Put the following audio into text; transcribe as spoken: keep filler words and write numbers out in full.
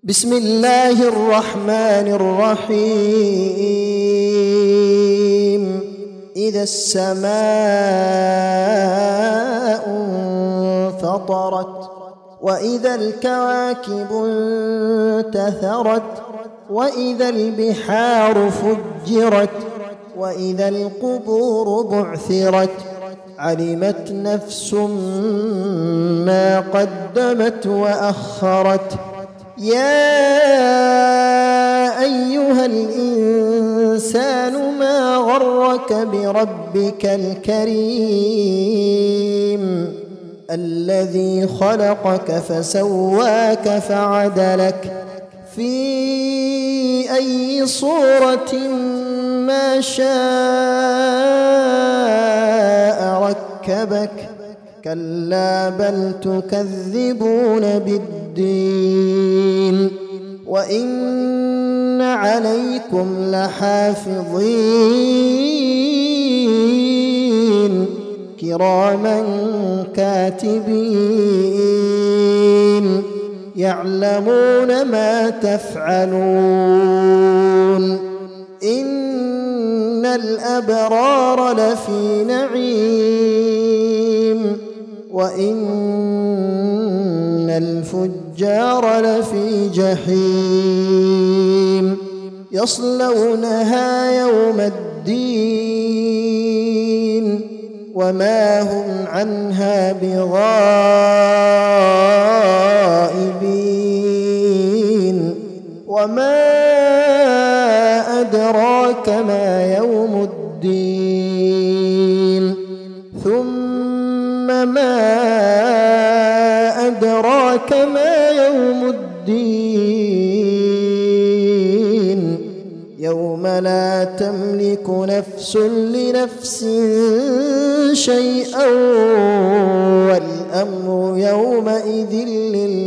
بسم الله الرحمن الرحيم. إذا السماء انفطرت وإذا الكواكب انتثرت وإذا البحار فجرت وإذا القبور بعثرت علمت نفس ما قدمت وأخرت. يا أيها الإنسان ما غرك بربك الكريم الذي خلقك فسواك فعدلك في أي صورة ما شاء ركبك. كلا بل تكذبون بالدين وإن عليكم لحافظين كراما كاتبين يعلمون ما تفعلون. إن الأبرار لفي نعيم وإن الفجار لفي جحيم يصلونها يوم الدين وما هم عنها بغائبين. وما أدراك ما يوم الدين ثم ما أدراك ما يوم الدين يوم لا تملك نفس لنفس شيئا والأمر يومئذ لله.